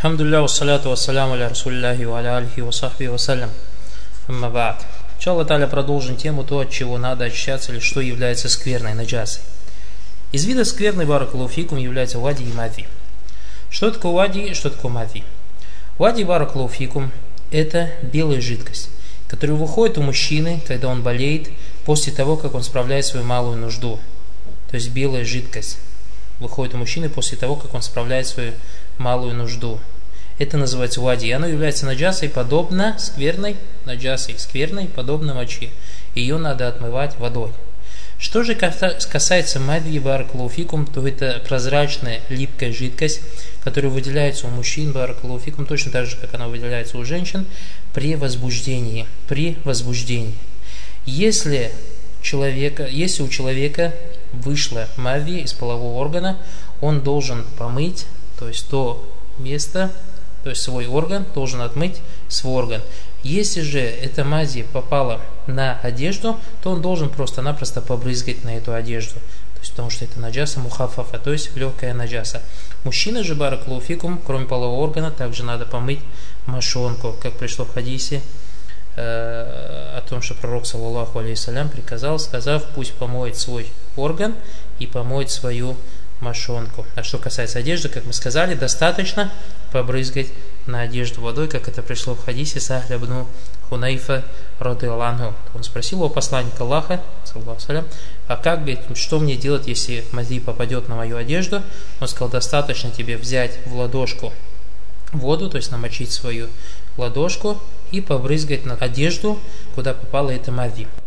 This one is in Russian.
Хамдулилля, вассаляту вассаляму аля расулиллахи ва аля алихи ва сахби вассалям. Амма ба'д. Иншаллах та'аля продолжим тему то, от чего надо очищаться или что является скверной, наджасой. Из вида скверной, баракаллаху фикум, является вади и мади. Что такое вади и что такое мади? Вади, баракаллаху фикум, это белая жидкость, которая выходит у мужчины, когда он болеет, после того, как он справляет свою малую нужду. То есть белая жидкость выходит у мужчины после того, как он справляет свою малую нужду. Это называется вади. И оно является наджасой, подобно скверной, наджасой, скверной, подобно моче. Ее надо отмывать водой. Что же касается мади, баракаллаху фикум, то это прозрачная, липкая жидкость, которая выделяется у мужчин, баракаллаху фикум, точно так же, как она выделяется у женщин, при возбуждении. Если у человека вышла мади из полового органа, он должен помыть, то есть то место, то есть свой орган, должен отмыть свой орган. Если же эта мади попала на одежду, то он должен просто-напросто побрызгать на эту одежду. То есть потому что это наджаса мухаффафа, то есть легкая наджаса. Мужчина же, баракаллаху фикум, кроме полового органа, также надо помыть мошонку, как пришло в хадисе о том, что пророк, саллаллаху алейхиссалям, приказал, сказав: пусть помоет свой орган и помоет свою мошонку. А что касается одежды, как мы сказали, достаточно побрызгать на одежду водой, как это пришло в хадисе Сахля ибн Хунайфа радхияллаху анху. Он спросил у посланника Аллаха, саллаллаху алейхи, а как, говорит, что мне делать, если мади попадет на мою одежду? Он сказал: достаточно тебе взять в ладошку воду, то есть намочить свою ладошку и побрызгать на одежду, куда попала эта мади.